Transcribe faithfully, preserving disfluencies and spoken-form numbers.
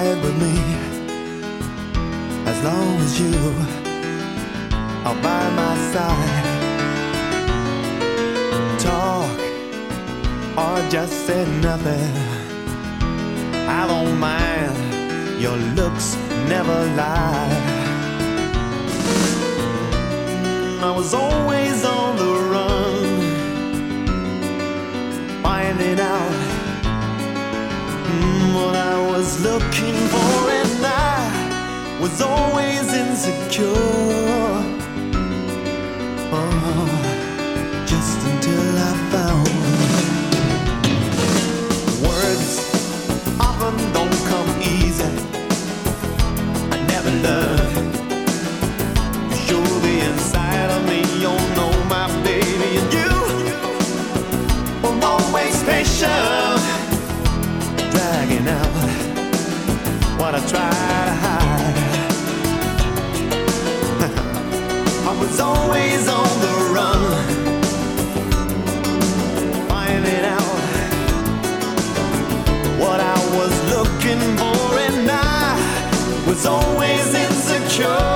quiet with me. As long as you are by my side, talk or just say nothing, I don't mind. Your looks never lie. I was always on the run, finding out mm, what I was looking for, and I was always insecure. Oh, just until I found words often don't come easy. I never learned to show the inside of me. You know my baby, and you were always patient, dragging out what I try to hide. I was always on the run, finding out what I was looking for, and I was always insecure.